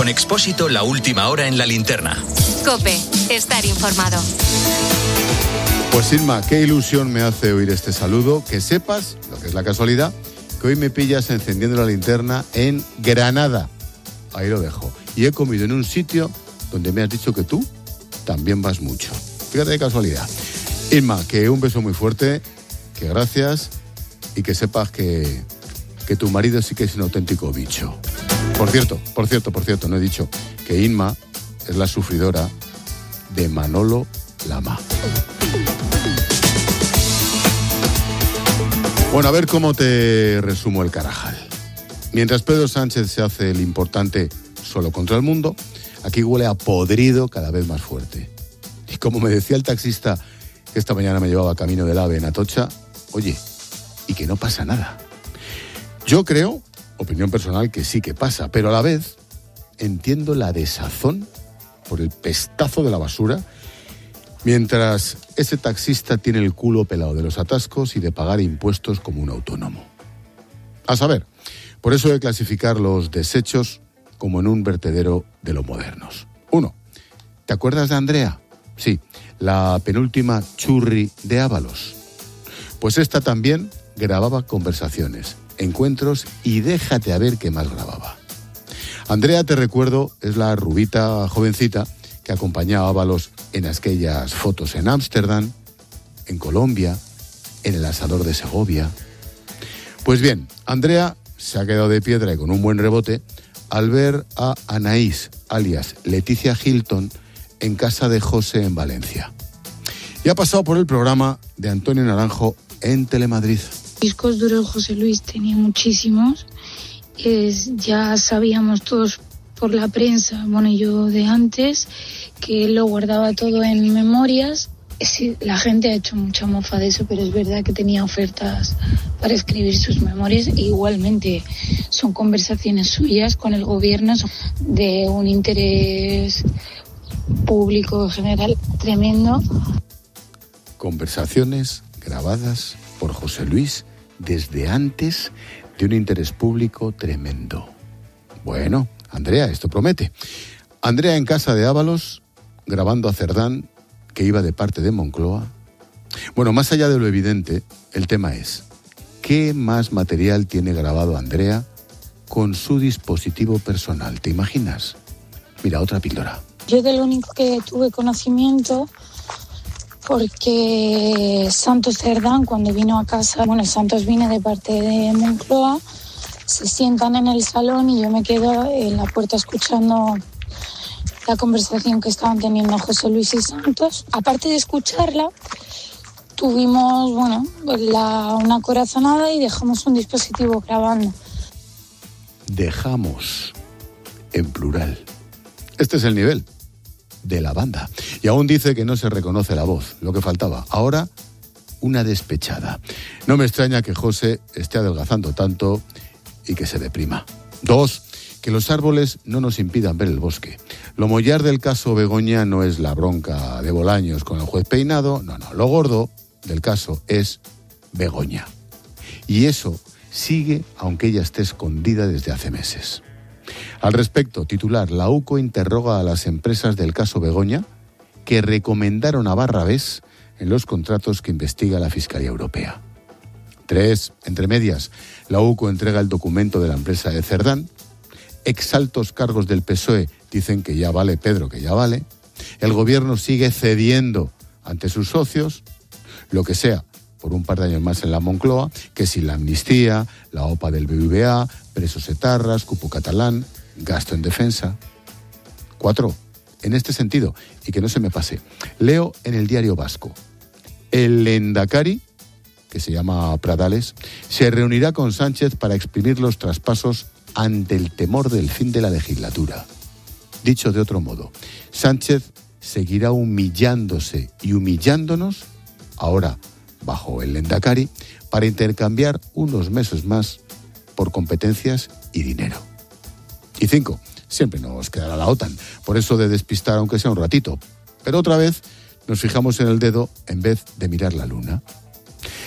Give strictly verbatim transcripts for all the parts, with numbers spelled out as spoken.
Con Expósito, la última hora en la linterna. COPE, estar informado. Pues Inma, qué ilusión me hace oír este saludo. Que sepas, lo que es la casualidad, que hoy me pillas encendiendo la linterna en Granada. Ahí lo dejo. Y he comido en un sitio donde me has dicho que tú también vas mucho. Fíjate de casualidad. Inma, que un beso muy fuerte, que gracias y que sepas que, que tu marido sí que es un auténtico bicho. Por cierto, por cierto, por cierto, no he dicho que Inma es la sufridora de Manolo Lama. Bueno, a ver cómo te resumo el Carajal. Mientras Pedro Sánchez se hace el importante solo contra el mundo, aquí huele a podrido cada vez más fuerte. Y como me decía el taxista que esta mañana me llevaba camino del AVE en Atocha, oye, y que no pasa nada. Yo creo, opinión personal, que sí que pasa, pero a la vez entiendo la desazón por el pestazo de la basura, mientras ese taxista tiene el culo pelado de los atascos y de pagar impuestos como un autónomo. A saber, por eso de clasificar los desechos como en un vertedero de los modernos. Uno, ¿te acuerdas de Andrea? Sí, la penúltima churri de Ábalos. Pues esta también grababa conversaciones, encuentros y déjate a ver qué más grababa. Andrea, te recuerdo, es la rubita jovencita que acompañaba a Ábalos en aquellas fotos en Ámsterdam, en Colombia, en el asador de Segovia. Pues bien, Andrea se ha quedado de piedra y con un buen rebote al ver a Anaís, alias Leticia Hilton, en casa de José en Valencia. Y ha pasado por el programa de Antonio Naranjo en Telemadrid. Discos duros José Luis tenía muchísimos. Es, ya sabíamos todos por la prensa, bueno, yo de antes, que él lo guardaba todo en memorias. Sí, la gente ha hecho mucha mofa de eso, pero es verdad que tenía ofertas para escribir sus memorias. E igualmente son conversaciones suyas con el gobierno de un interés público general tremendo. Conversaciones grabadas por José Luis desde antes de un interés público tremendo. Bueno, Andrea, esto promete. Andrea en casa de Ábalos, grabando a Cerdán, que iba de parte de Moncloa. Bueno, más allá de lo evidente, el tema es, ¿qué más material tiene grabado Andrea con su dispositivo personal? ¿Te imaginas? Mira, otra píldora. Yo de lo único que tuve conocimiento, porque Santos Cerdán, cuando vino a casa, bueno, Santos viene de parte de Moncloa, se sientan en el salón y yo me quedo en la puerta escuchando la conversación que estaban teniendo José Luis y Santos. Aparte de escucharla, tuvimos, bueno, la, una corazonada y dejamos un dispositivo grabando. Dejamos, en plural. Este es el nivel de la banda. Y aún dice que no se reconoce la voz, lo que faltaba. Ahora, una despechada. No me extraña que José esté adelgazando tanto y que se deprima. Dos, que los árboles no nos impidan ver el bosque. Lo mollar del caso Begoña no es la bronca de Bolaños con el juez Peinado, no, no. Lo gordo del caso es Begoña. Y eso sigue aunque ella esté escondida desde hace meses. Al respecto, titular, la UCO interroga a las empresas del caso Begoña que recomendaron a Barrabés en los contratos que investiga la Fiscalía Europea. Tres, entre medias, la UCO entrega el documento de la empresa de Cerdán. Exaltos cargos del P S O E dicen que ya vale, Pedro, que ya vale. El gobierno sigue cediendo ante sus socios, lo que sea, por un par de años más en la Moncloa, que si la amnistía, la OPA del B B V A, presos etarras, cupo catalán, gasto en defensa. Cuatro, en este sentido, y que no se me pase, leo en el Diario Vasco, el Lehendakari, que se llama Pradales, se reunirá con Sánchez para exprimir los traspasos ante el temor del fin de la legislatura. Dicho de otro modo, Sánchez seguirá humillándose y humillándonos, ahora bajo el Lehendakari, para intercambiar unos meses más por competencias y dinero. Y cinco, siempre nos quedará la OTAN, por eso de despistar aunque sea un ratito, pero otra vez nos fijamos en el dedo en vez de mirar la luna.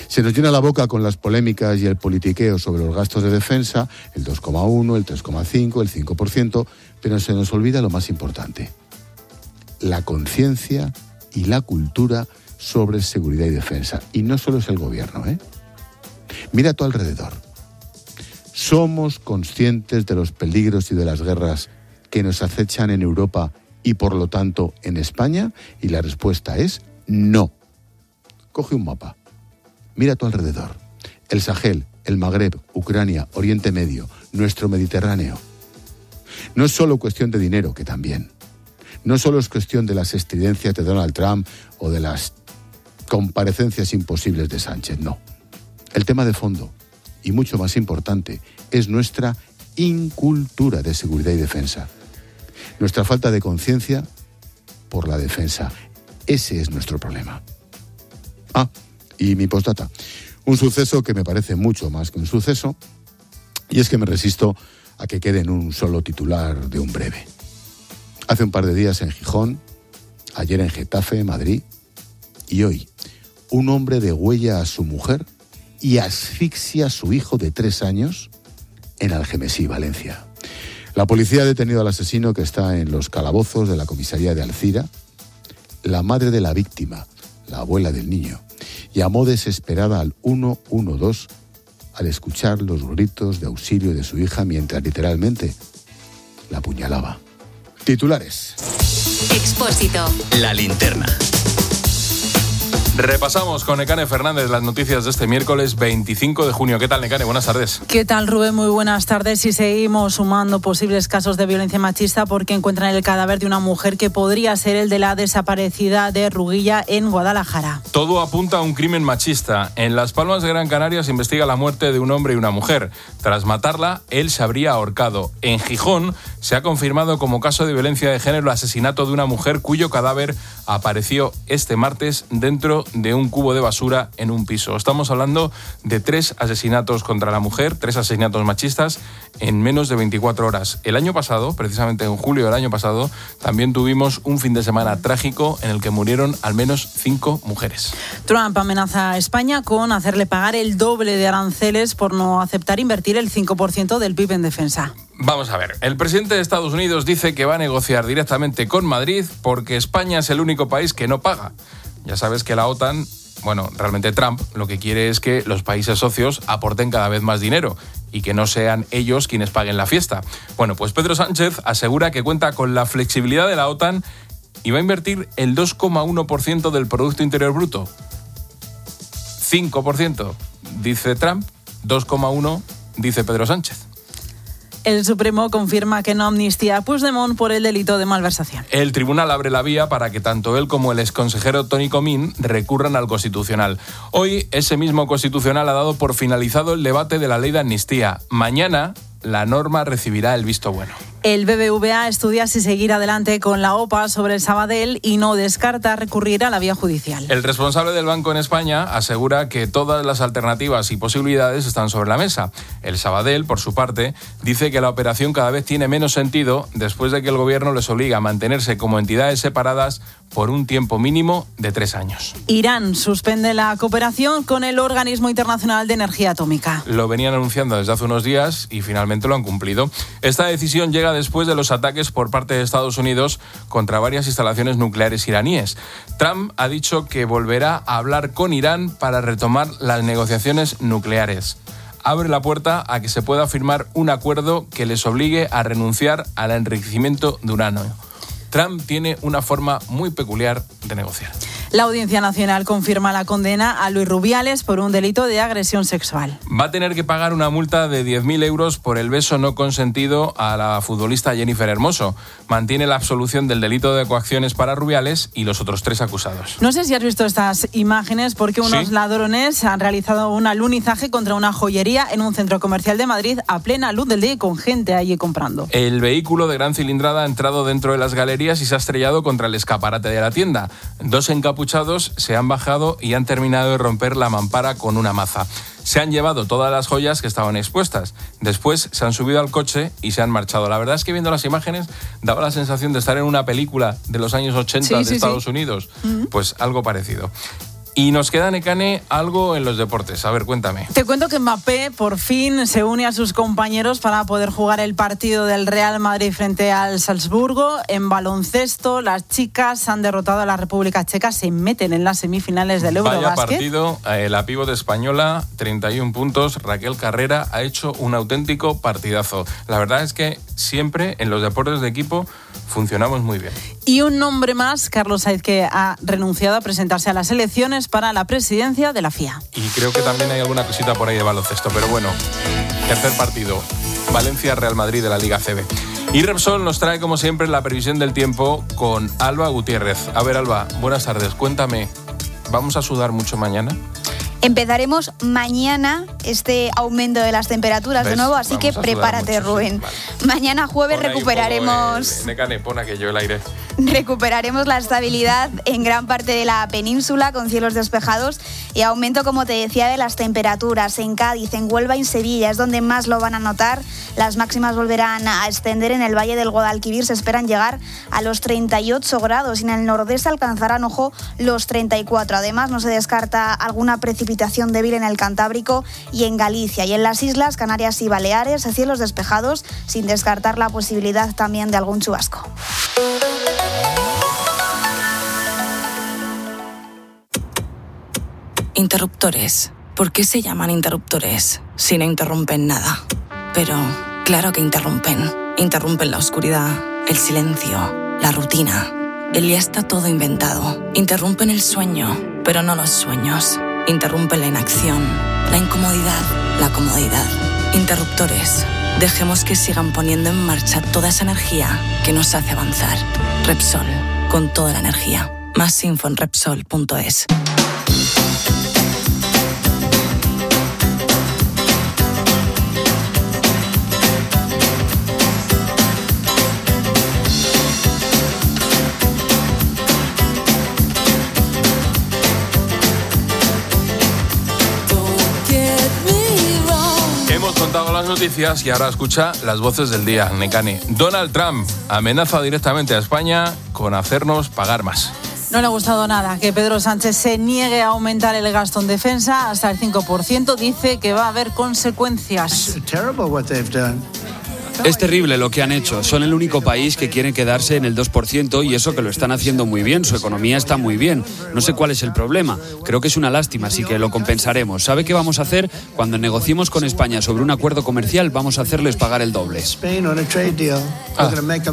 Se nos llena la boca con las polémicas y el politiqueo sobre los gastos de defensa, el dos coma uno, el tres coma cinco, el cinco por ciento, pero se nos olvida lo más importante: la conciencia y la cultura sobre seguridad y defensa. Y no solo es el gobierno, ¿eh? Mira a tu alrededor. ¿Somos conscientes de los peligros y de las guerras que nos acechan en Europa y por lo tanto en España? Y la respuesta es no. Coge un mapa. Mira a tu alrededor. El Sahel, el Magreb, Ucrania, Oriente Medio, nuestro Mediterráneo. No es solo cuestión de dinero, que también. No solo es cuestión de las estridencias de Donald Trump o de las comparecencias imposibles de Sánchez, no. El tema de fondo, y mucho más importante, es nuestra incultura de seguridad y defensa. Nuestra falta de conciencia por la defensa. Ese es nuestro problema. Ah, y mi postdata. Un suceso que me parece mucho más que un suceso, y es que me resisto a que quede en un solo titular de un breve. Hace un par de días en Gijón, ayer en Getafe, Madrid, y hoy, un hombre degüella a su mujer y asfixia a su hijo de tres años en Algemesí, Valencia. La policía ha detenido al asesino, que está en los calabozos de la comisaría de Alcira. La madre de la víctima, la abuela del niño, llamó desesperada al uno uno dos al escuchar los gritos de auxilio de su hija mientras literalmente la apuñalaba. Titulares. Expósito. La linterna. Repasamos con Nekane Fernández las noticias de este miércoles veinticinco de junio. ¿Qué tal, Nekane? Buenas tardes. ¿Qué tal, Rubén? Muy buenas tardes. Y seguimos sumando posibles casos de violencia machista porque encuentran el cadáver de una mujer que podría ser el de la desaparecida de Ruguilla en Guadalajara. Todo apunta a un crimen machista. En Las Palmas de Gran Canaria se investiga la muerte de un hombre y una mujer. Tras matarla, él se habría ahorcado. En Gijón se ha confirmado como caso de violencia de género el asesinato de una mujer cuyo cadáver apareció este martes dentro de un cubo de basura en un piso. Estamos hablando de tres asesinatos contra la mujer, tres asesinatos machistas en menos de veinticuatro horas. El año pasado, precisamente en julio del año pasado, también tuvimos un fin de semana trágico en el que murieron al menos cinco mujeres. Trump amenaza a España con hacerle pagar el doble de aranceles por no aceptar invertir el cinco por ciento del P I B en defensa. Vamos a ver, el presidente de Estados Unidos dice que va a negociar directamente con Madrid porque España es el único país que no paga. Ya sabes que la OTAN, bueno, realmente Trump lo que quiere es que los países socios aporten cada vez más dinero y que no sean ellos quienes paguen la fiesta. Bueno, pues Pedro Sánchez asegura que cuenta con la flexibilidad de la OTAN y va a invertir el dos coma uno por ciento del Producto Interior Bruto. cinco por ciento dice Trump, dos coma uno por ciento dice Pedro Sánchez. El Supremo confirma que no amnistía a Puigdemont por el delito de malversación. El tribunal abre la vía para que tanto él como el exconsejero Toni Comín recurran al Constitucional. Hoy, ese mismo Constitucional ha dado por finalizado el debate de la ley de amnistía. Mañana, la norma recibirá el visto bueno. El B B V A estudia si seguir adelante con la O P A sobre el Sabadell y no descarta recurrir a la vía judicial. El responsable del banco en España asegura que todas las alternativas y posibilidades están sobre la mesa. El Sabadell, por su parte, dice que la operación cada vez tiene menos sentido después de que el gobierno les obliga a mantenerse como entidades separadas por un tiempo mínimo de tres años. Irán suspende la cooperación con el Organismo Internacional de Energía Atómica. Lo venían anunciando desde hace unos días y finalmente lo han cumplido. Esta decisión llega después de los ataques por parte de Estados Unidos contra varias instalaciones nucleares iraníes. Trump ha dicho que volverá a hablar con Irán para retomar las negociaciones nucleares. Abre la puerta a que se pueda firmar un acuerdo que les obligue a renunciar al enriquecimiento de uranio. Trump tiene una forma muy peculiar de negociar. La Audiencia Nacional confirma la condena a Luis Rubiales por un delito de agresión sexual. Va a tener que pagar una multa de diez mil euros por el beso no consentido a la futbolista Jennifer Hermoso. Mantiene la absolución del delito de coacciones para Rubiales y los otros tres acusados. No sé si has visto estas imágenes porque unos ¿Sí? ladrones han realizado un alunizaje contra una joyería en un centro comercial de Madrid a plena luz del día y con gente allí comprando. El vehículo de gran cilindrada ha entrado dentro de las galerías y se ha estrellado contra el escaparate de la tienda. Dos encapuchados se han bajado y han terminado de romper la mampara con una maza. Se han llevado todas las joyas que estaban expuestas. Después se han subido al coche y se han marchado. La verdad es que viendo las imágenes daba la sensación de estar en una película de los años ochenta sí, de sí, Estados sí. Unidos. Uh-huh. Pues algo parecido. Y nos queda, Nekane, algo en los deportes. A ver, cuéntame. Te cuento que Mbappé por fin se une a sus compañeros para poder jugar el partido del Real Madrid frente al Salzburgo. En baloncesto, las chicas han derrotado a la República Checa, se meten en las semifinales del Eurobasket. Vaya partido, eh, la pívot española, treinta y un puntos. Raquel Carrera ha hecho un auténtico partidazo. La verdad es que siempre en los deportes de equipo funcionamos muy bien. Y un nombre más, Carlos Sainz, que ha renunciado a presentarse a las elecciones para la presidencia de la F I A. Y creo que también hay alguna cosita por ahí de baloncesto, pero bueno, tercer partido, Valencia-Real Madrid de la Liga C B. Y Repsol nos trae, como siempre, la previsión del tiempo con Alba Gutiérrez. A ver, Alba, buenas tardes, cuéntame, ¿vamos a sudar mucho mañana? Empezaremos mañana este aumento de las temperaturas ¿Ves? de nuevo, así Vamos que prepárate, mucho, Rubén. Sí, vale. Mañana jueves pon recuperaremos... El, Necane, pon aquello, el aire. Recuperaremos la estabilidad en gran parte de la península con cielos despejados y aumento, como te decía, de las temperaturas. En Cádiz, en Huelva y en Sevilla es donde más lo van a notar. Las máximas volverán a extender. En el Valle del Guadalquivir se esperan llegar a los treinta y ocho grados y en el nordeste alcanzarán, ojo, los treinta y cuatro. Además, no se descarta alguna precipitación débil en el Cantábrico y en Galicia. Y en las islas Canarias y Baleares, cielos despejados, sin descartar la posibilidad también de algún chubasco. Interruptores. ¿Por qué se llaman interruptores si no interrumpen nada? Pero claro que interrumpen. Interrumpen la oscuridad, el silencio, la rutina. El ya está todo inventado. Interrumpen el sueño, pero no los sueños. Interrumpen la inacción, la incomodidad, la comodidad. Interruptores. Dejemos que sigan poniendo en marcha toda esa energía que nos hace avanzar. Repsol, con toda la energía. Más info en Repsol punto es. Hemos contado las noticias y ahora escucha las voces del día, Nekane. Donald Trump amenaza directamente a España con hacernos pagar más. No le ha gustado nada que Pedro Sánchez se niegue a aumentar el gasto en defensa hasta el cinco por ciento. Dice que va a haber consecuencias. Es terrible lo que han hecho. Son el único país que quiere quedarse en el dos por ciento y eso que lo están haciendo muy bien. Su economía está muy bien. No sé cuál es el problema. Creo que es una lástima, así que lo compensaremos. ¿Sabe qué vamos a hacer? Cuando negociemos con España sobre un acuerdo comercial, vamos a hacerles pagar el doble. Ah.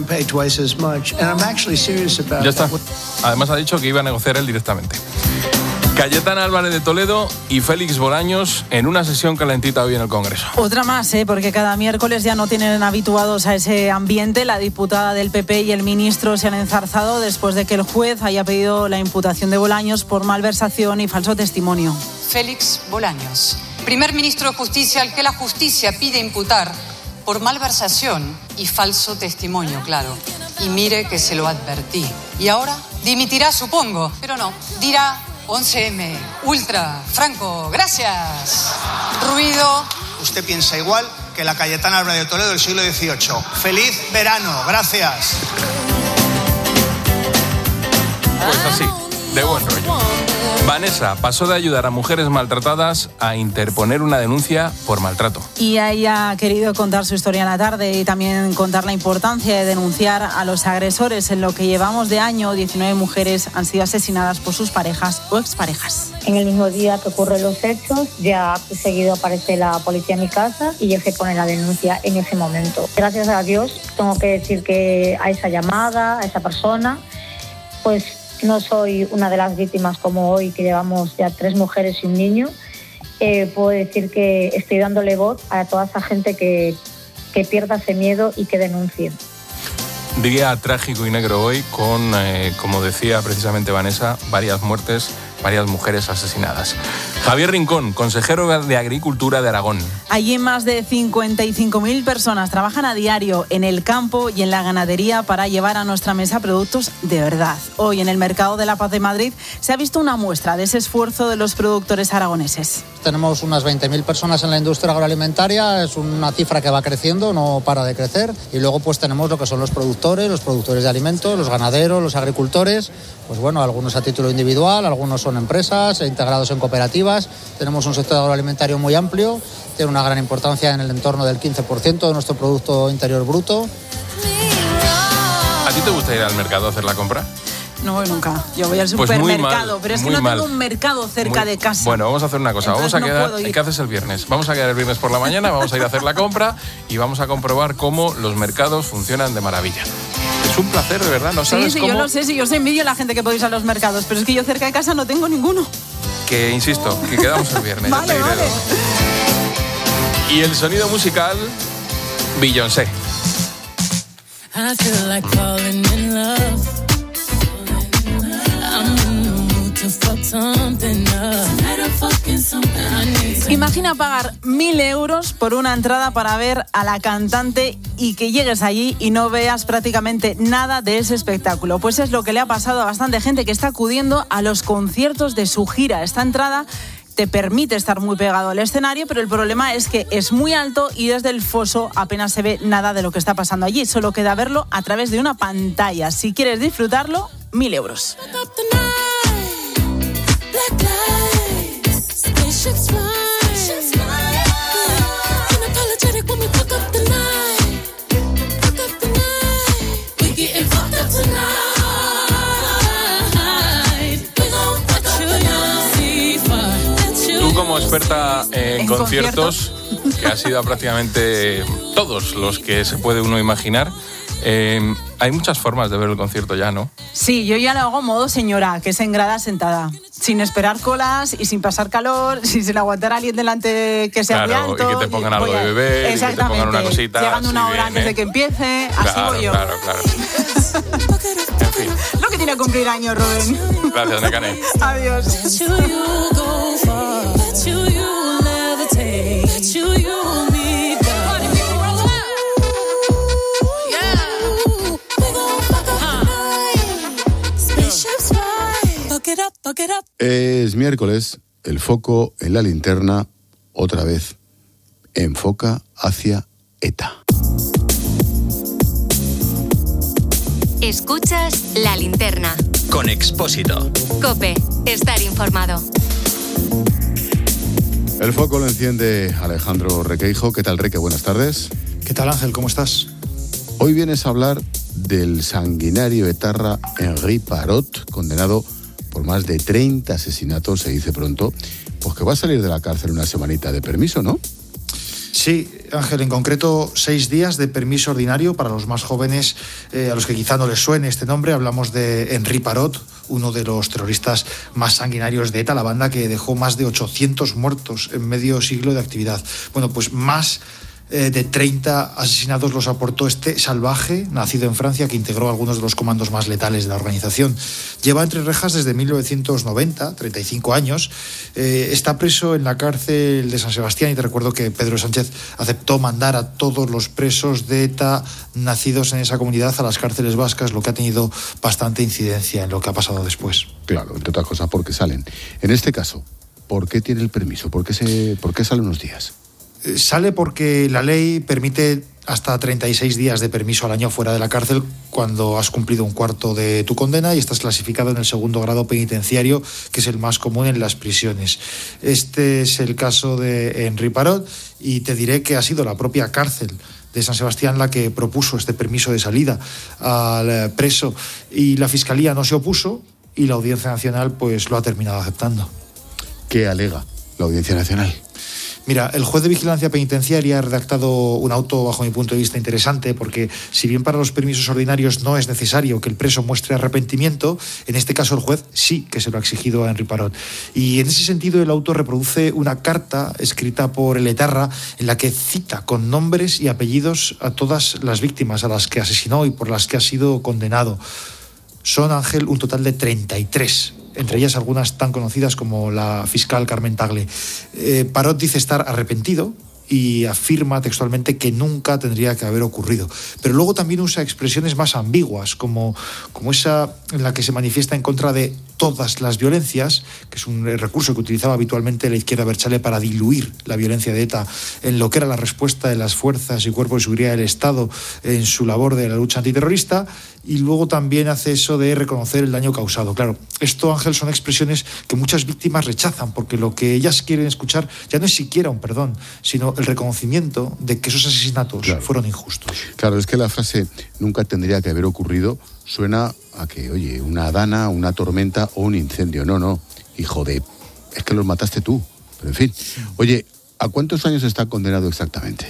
Ya está. Además ha dicho que iba a negociar él directamente. Cayetana Álvarez de Toledo y Félix Bolaños en una sesión calentita hoy en el Congreso. Otra más, ¿eh? Porque cada miércoles ya no tienen habituados a ese ambiente. La diputada del P P y el ministro se han enzarzado después de que el juez haya pedido la imputación de Bolaños por malversación y falso testimonio. Félix Bolaños, primer ministro de Justicia al que la justicia pide imputar por malversación y falso testimonio, claro. Y mire que se lo advertí. Y ahora dimitirá, supongo, pero no, dirá once eme, ultra, Franco, gracias. Ruido. Usted piensa igual que la Cayetana Álvarez de Toledo del siglo dieciocho. Feliz verano, gracias. Pues así, de buen rollo. Vanessa pasó de ayudar a mujeres maltratadas a interponer una denuncia por maltrato. Y ella ha querido contar su historia en la tarde y también contar la importancia de denunciar a los agresores. En lo que llevamos de año, diecinueve mujeres han sido asesinadas por sus parejas o exparejas. En el mismo día que ocurren los hechos, ya seguido aparece la policía en mi casa y ya se pone la denuncia en ese momento. Gracias a Dios, tengo que decir que a esa llamada, a esa persona, pues no soy una de las víctimas como hoy, que llevamos ya tres mujeres y un niño. Eh, puedo decir que estoy dándole voz a toda esa gente que, que pierda ese miedo y que denuncie. Día trágico y negro hoy con, eh, como decía precisamente Vanessa, varias muertes, varias mujeres asesinadas. Javier Rincón, consejero de Agricultura de Aragón. Allí más de cincuenta y cinco mil personas trabajan a diario en el campo y en la ganadería para llevar a nuestra mesa productos de verdad. Hoy en el Mercado de la Paz de Madrid se ha visto una muestra de ese esfuerzo de los productores aragoneses. tenemos unas veinte mil personas en la industria agroalimentaria, es una cifra que va creciendo, no para de crecer. Y luego pues tenemos lo que son los productores, los productores de alimentos, los ganaderos, los agricultores, pues bueno, algunos a título individual, algunos son empresas integrados en cooperativas. Tenemos un sector agroalimentario muy amplio, tiene una gran importancia en el entorno del quince por ciento de nuestro Producto Interior Bruto. ¿A ti te gusta ir al mercado a hacer la compra? No voy nunca. Yo voy al Pues supermercado, mal, pero es que muy no mal. tengo un mercado cerca Muy- de casa. Bueno, vamos a hacer una cosa. Entonces vamos a no quedar. puedo ir. ¿Qué haces el viernes? Vamos a quedar el viernes por la mañana, vamos a ir a hacer la compra y vamos a comprobar cómo los mercados funcionan de maravilla. Es un placer, de verdad. No Sí, sabes sí, cómo. yo lo sé, sí, yo os envidio a la gente que podéis a los mercados, pero es que yo cerca de casa no tengo ninguno. Que insisto, que quedamos el viernes. ya Vale, te diré vale. dos. Y el sonido musical, Beyoncé. I feel like falling in love. I'm in the mood to fuck something up. Tonight I'm fucking something. I need some- Imagina pagar mil euros por una entrada para ver a la cantante y que llegues allí y no veas prácticamente nada de ese espectáculo. Pues es lo que le ha pasado a bastante gente que está acudiendo a los conciertos de su gira. Esta entrada te permite estar muy pegado al escenario, pero el problema es que es muy alto y desde el foso apenas se ve nada de lo que está pasando allí. Solo queda verlo a través de una pantalla. Si quieres disfrutarlo, mil euros. Black lights, spaceships fly. Unapologetic when we fuck up the night. Fuck up the night. We getting fucked up tonight. We gon' fuck up the night. Tú como experta en, ¿En conciertos, que has ido a prácticamente todos los que se puede uno imaginar, eh, hay muchas formas de ver el concierto ya, ¿no? Sí, yo ya lo hago modo señora, que es en grada sentada, sin esperar colas y sin pasar calor, y sin aguantar a alguien delante que sea Claro, muy alto. y que te pongan algo voy a- de beber, y que te Exactamente. pongan una cosita, Llegando una así hora bien, antes ¿eh? de que empiece, así Claro, voy yo. claro, claro. En fin, Lo que tiene que cumplir años, Rubén. gracias, Nekane. Adiós. Bet you you go far. Bet you you levitate. Bet you you meet God. Yeah. We gon' fuck up the night. Spaceships fly. Fuck it up, fuck it up. Es miércoles, el foco en la linterna, otra vez, enfoca hacia ETA. Escuchas La Linterna. Con Expósito. Cope, estar informado. El foco lo enciende Alejandro Requeijo. ¿Qué tal, Reque? Buenas tardes. ¿Qué tal, Ángel? ¿Cómo estás? Hoy vienes a hablar del sanguinario etarra Henri Parot, condenado por más de treinta asesinatos, se dice pronto, pues que va a salir de la cárcel una semanita de permiso, ¿no? Sí, Ángel, en concreto seis días de permiso ordinario para los más jóvenes, eh, a los que quizá no les suene este nombre. Hablamos de Henri Parot, uno de los terroristas más sanguinarios de ETA, la banda que dejó más de ochocientos muertos en medio siglo de actividad. Bueno, pues más eh, de treinta asesinatos los aportó este salvaje, nacido en Francia, que integró algunos de los comandos más letales de la organización. Lleva entre rejas desde mil novecientos noventa, treinta y cinco años. Eh, está preso en la cárcel de San Sebastián, y te recuerdo que Pedro Sánchez aceptó mandar a todos los presos de ETA nacidos en esa comunidad a las cárceles vascas, lo que ha tenido bastante incidencia en lo que ha pasado después. Claro, entre otras cosas porque salen. En este caso, ¿por qué tiene el permiso? ¿Por qué, se, por qué sale unos días? Eh, Sale porque la ley permite hasta treinta y seis días de permiso al año fuera de la cárcel cuando has cumplido un cuarto de tu condena y estás clasificado en el segundo grado penitenciario, que es el más común en las prisiones. Este es el caso de Henri Parot, y te diré que ha sido la propia cárcel de San Sebastián la que propuso este permiso de salida al preso, y la Fiscalía no se opuso y la Audiencia Nacional pues lo ha terminado aceptando. ¿Qué alega la Audiencia Nacional? Mira, el juez de vigilancia penitenciaria ha redactado un auto, bajo mi punto de vista, interesante, porque si bien para los permisos ordinarios no es necesario que el preso muestre arrepentimiento, en este caso el juez sí que se lo ha exigido a Henri Parot. Y en ese sentido el auto reproduce una carta escrita por el etarra en la que cita con nombres y apellidos a todas las víctimas a las que asesinó y por las que ha sido condenado. Son, Ángel, un total de treinta y tres. Entre ellas algunas tan conocidas como la fiscal Carmen Tagle. Eh, Parot dice estar arrepentido y afirma textualmente que nunca tendría que haber ocurrido. Pero luego también usa expresiones más ambiguas, como, como esa en la que se manifiesta en contra de todas las violencias, que es un recurso que utilizaba habitualmente la izquierda abertzale para diluir la violencia de ETA en lo que era la respuesta de las fuerzas y cuerpos de seguridad del Estado en su labor de la lucha antiterrorista, y luego también hace eso de reconocer el daño causado. Claro, esto, Ángel, son expresiones que muchas víctimas rechazan, porque lo que ellas quieren escuchar ya no es siquiera un perdón, sino el reconocimiento de que esos asesinatos claro. fueron injustos. Claro, es que la frase "nunca tendría que haber ocurrido" suena a que, oye, una dana, una tormenta o un incendio. No, no, hijo de... es que los mataste tú. Pero en fin, oye, ¿a cuántos años está condenado exactamente?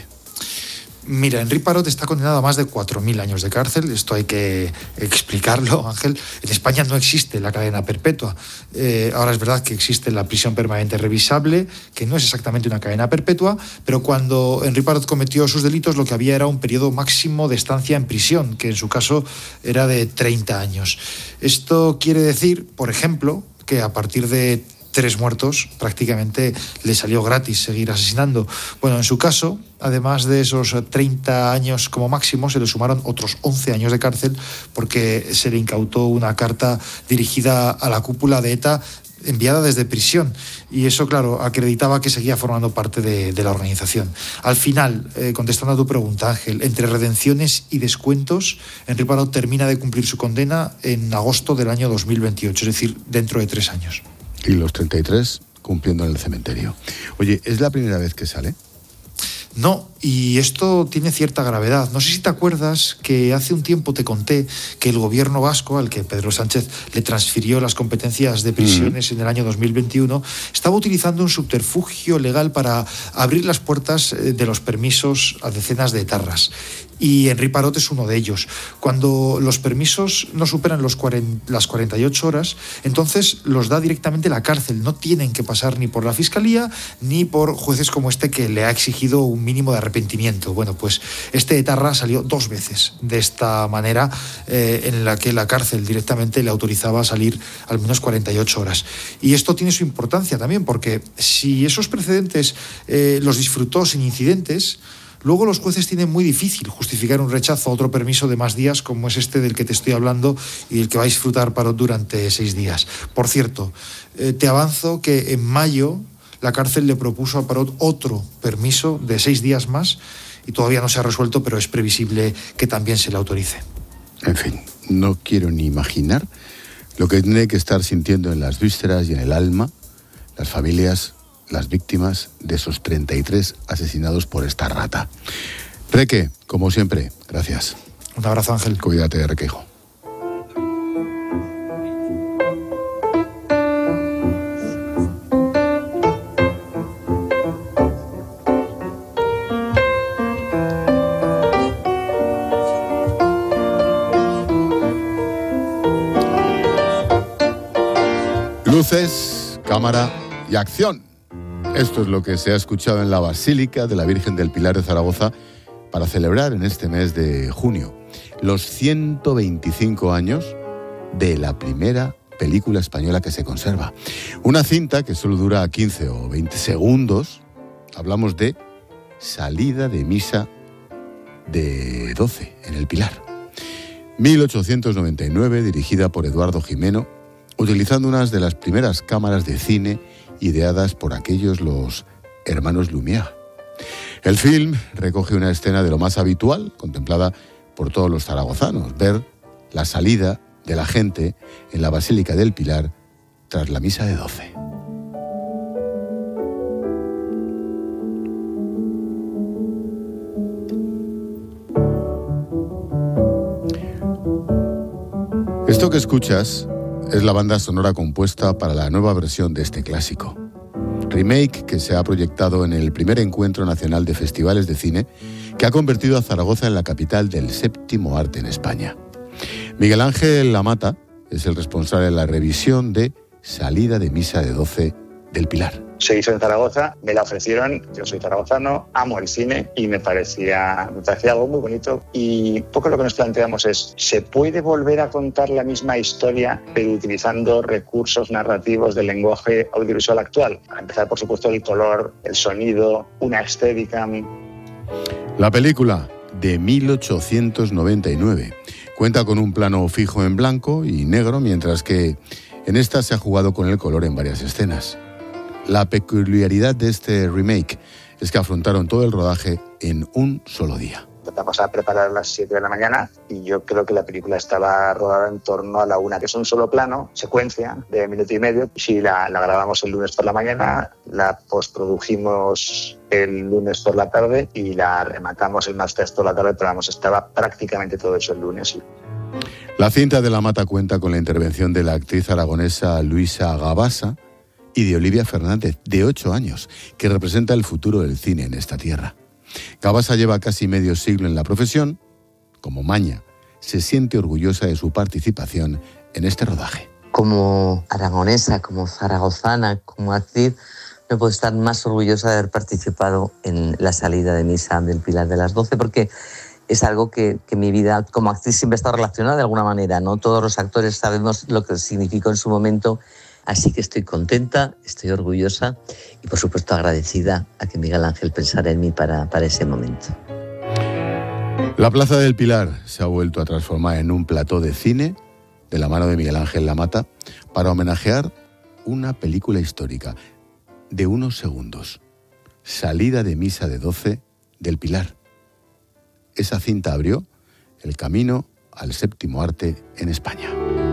Mira, Henri Parot está condenado a más de cuatro mil años de cárcel. Esto hay que explicarlo, Ángel. En España no existe la cadena perpetua. Eh, ahora es verdad que existe la prisión permanente revisable, que no es exactamente una cadena perpetua, pero cuando Henri Parot cometió sus delitos, lo que había era un periodo máximo de estancia en prisión, que en su caso era de treinta años. Esto quiere decir, por ejemplo, que a partir de tres muertos, prácticamente le salió gratis seguir asesinando. Bueno, en su caso, además de esos treinta años como máximo, se le sumaron otros once años de cárcel porque se le incautó una carta dirigida a la cúpula de ETA enviada desde prisión, y eso, claro, acreditaba que seguía formando parte de, de la organización. Al final, eh, contestando a tu pregunta, Ángel, entre redenciones y descuentos, Henri Parot termina de cumplir su condena en agosto del año dos mil veintiocho, es decir, dentro de tres años. Y los treinta y tres cumpliendo en el cementerio. Oye, ¿es la primera vez que sale? No, y esto tiene cierta gravedad. No sé si te acuerdas que hace un tiempo te conté que el gobierno vasco, al que Pedro Sánchez le transfirió las competencias de prisiones mm. en el año dos mil veintiuno, estaba utilizando un subterfugio legal para abrir las puertas de los permisos a decenas de etarras. Y Henri Parot es uno de ellos. Cuando los permisos no superan los cuarenta, las cuarenta y ocho horas, entonces los da directamente la cárcel. No tienen que pasar ni por la Fiscalía ni por jueces como este, que le ha exigido un mínimo de arrepentimiento. Bueno, pues este etarra salió dos veces de esta manera, eh, en la que la cárcel directamente le autorizaba a salir al menos cuarenta y ocho horas. Y esto tiene su importancia también, porque si esos precedentes eh, los disfrutó sin incidentes, luego los jueces tienen muy difícil justificar un rechazo a otro permiso de más días, como es este del que te estoy hablando y el que va a disfrutar Parot durante seis días. Por cierto, eh, te avanzo que en mayo la cárcel le propuso a Parot otro permiso de seis días más y todavía no se ha resuelto, pero es previsible que también se le autorice. En fin, no quiero ni imaginar lo que tiene que estar sintiendo en las vísceras y en el alma las familias, las víctimas de esos treinta y tres asesinados por esta rata. Reque, como siempre, gracias. Un abrazo, Ángel. Cuídate, Requejo. Luces, cámara y acción. Esto es lo que se ha escuchado en la Basílica de la Virgen del Pilar de Zaragoza para celebrar en este mes de junio los ciento veinticinco años de la primera película española que se conserva. Una cinta que solo dura quince o veinte segundos. Hablamos de Salida de Misa de doce en el Pilar. mil ochocientos noventa y nueve, dirigida por Eduardo Gimeno, utilizando unas de las primeras cámaras de cine ideadas por aquellos los hermanos Lumière. El film recoge una escena de lo más habitual, contemplada por todos los zaragozanos: ver la salida de la gente en la Basílica del Pilar tras la misa de doce. Esto que escuchas es la banda sonora compuesta para la nueva versión de este clásico. Remake que se ha proyectado en el primer encuentro nacional de festivales de cine que ha convertido a Zaragoza en la capital del séptimo arte en España. Miguel Ángel Lamata es el responsable de la revisión de Salida de Misa de doce del Pilar. Se hizo en Zaragoza, me la ofrecieron, yo soy zaragozano, amo el cine y me parecía, me parecía algo muy bonito. Y un poco lo que nos planteamos es, ¿se puede volver a contar la misma historia pero utilizando recursos narrativos del lenguaje audiovisual actual? Para empezar, por supuesto, el color, el sonido, una estética. La película, de mil ochocientos noventa y nueve, cuenta con un plano fijo en blanco y negro, mientras que en esta se ha jugado con el color en varias escenas. La peculiaridad de este remake es que afrontaron todo el rodaje en un solo día. Empezamos a preparar a las siete de la mañana y yo creo que la película estaba rodada en torno a la una, que es un solo plano, secuencia de minuto y medio. Sí, la, la grabamos el lunes por la mañana, la postprodujimos el lunes por la tarde y la rematamos el martes por la tarde, pero vamos, estaba prácticamente todo hecho el lunes. Sí. La cinta de La Mata cuenta con la intervención de la actriz aragonesa Luisa Gabasa y de Olivia Fernández, de ocho años, que representa el futuro del cine en esta tierra. Gabasa lleva casi medio siglo en la profesión. Como maña, se siente orgullosa de su participación en este rodaje. Como aragonesa, como zaragozana, como actriz, no puedo estar más orgullosa de haber participado en la salida de misa del Pilar de las doce, porque es algo que, que mi vida como actriz siempre ha estado relacionada de alguna manera, ¿no? Todos los actores sabemos lo que significó en su momento. Así que estoy contenta, estoy orgullosa y, por supuesto, agradecida a que Miguel Ángel pensara en mí para, para ese momento. La Plaza del Pilar se ha vuelto a transformar en un plató de cine de la mano de Miguel Ángel Lamata para homenajear una película histórica de unos segundos. Salida de misa de doce del Pilar. Esa cinta abrió el camino al séptimo arte en España.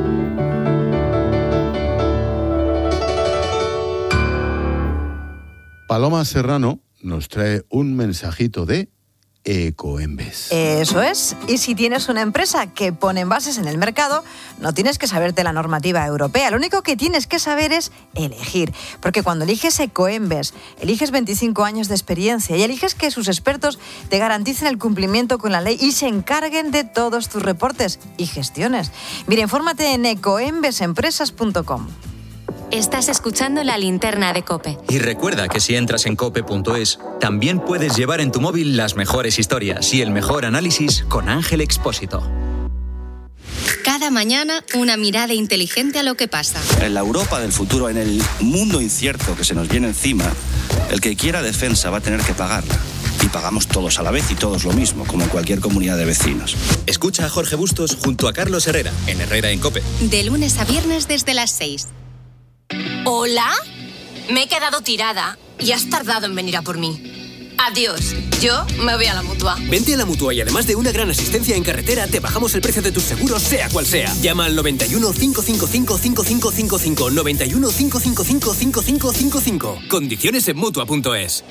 Paloma Serrano nos trae un mensajito de Ecoembes. Eso es. Y si tienes una empresa que pone envases en el mercado, no tienes que saberte la normativa europea. Lo único que tienes que saber es elegir. Porque cuando eliges Ecoembes, eliges veinticinco años de experiencia y eliges que sus expertos te garanticen el cumplimiento con la ley y se encarguen de todos tus reportes y gestiones. Mira, infórmate en ecoembes empresas punto com. Estás escuchando La Linterna de COPE. Y recuerda que si entras en cope punto es, también puedes llevar en tu móvil las mejores historias y el mejor análisis con Ángel Expósito. Cada mañana, una mirada inteligente a lo que pasa. En la Europa del futuro, en el mundo incierto que se nos viene encima, el que quiera defensa va a tener que pagarla. Y pagamos todos a la vez y todos lo mismo, como en cualquier comunidad de vecinos. Escucha a Jorge Bustos junto a Carlos Herrera, en Herrera en COPE. De lunes a viernes desde las seis. ¿Hola? Me he quedado tirada y has tardado en venir a por mí. Adiós. Yo me voy a la Mutua. Vente a la Mutua y además de una gran asistencia en carretera, te bajamos el precio de tus seguros, sea cual sea. Llama al noventa y uno, cinco cinco cinco, cinco cinco cinco cinco, noventa y uno, cinco cinco cinco, cinco cinco cinco cinco. Condiciones en mutua punto es.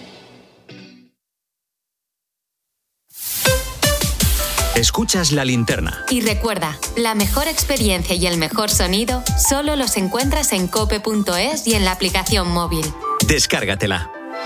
Escuchas La Linterna. Y recuerda, la mejor experiencia y el mejor sonido solo los encuentras en cope punto es y en la aplicación móvil. Descárgatela.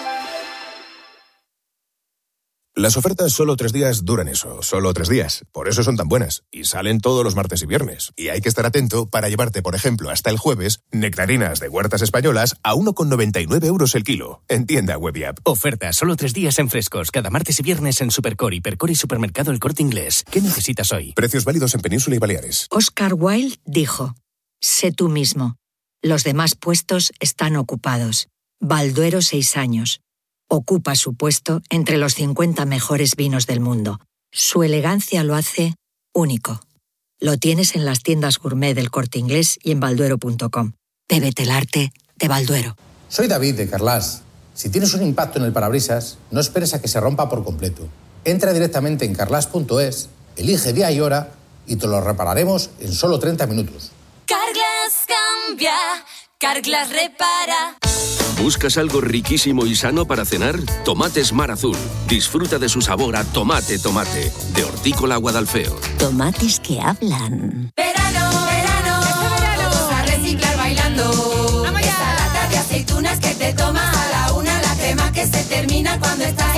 Las ofertas solo tres días duran eso, solo tres días. Por eso son tan buenas. Y salen todos los martes y viernes. Y hay que estar atento para llevarte, por ejemplo, hasta el jueves, nectarinas de huertas españolas a uno con noventa y nueve euros el kilo. En tienda web y app. Ofertas solo tres días en frescos. Cada martes y viernes en Supercor, Hipercor y Supermercado El Corte Inglés. ¿Qué necesitas hoy? Precios válidos en Península y Baleares. Oscar Wilde dijo: sé tú mismo. Los demás puestos están ocupados. Balduero seis años. Ocupa su puesto entre los cincuenta mejores vinos del mundo. Su elegancia lo hace único. Lo tienes en las tiendas gourmet del Corte Inglés y en balduero punto com. Bébete el arte de Balduero. Soy David de Carlas. Si tienes un impacto en el parabrisas, no esperes a que se rompa por completo. Entra directamente en carlas punto es, elige día y hora y te lo repararemos en solo treinta minutos. Carglass cambia, Carglass repara. ¿Buscas algo riquísimo y sano para cenar? Tomates Mar Azul. Disfruta de su sabor a tomate, tomate. De Hortícola Guadalfeo. Tomates que hablan. Verano, verano, este verano. Vamos a reciclar bailando. ¡Vamos ya! Esta lata de aceitunas que te tomas a la una, la crema que se termina cuando estás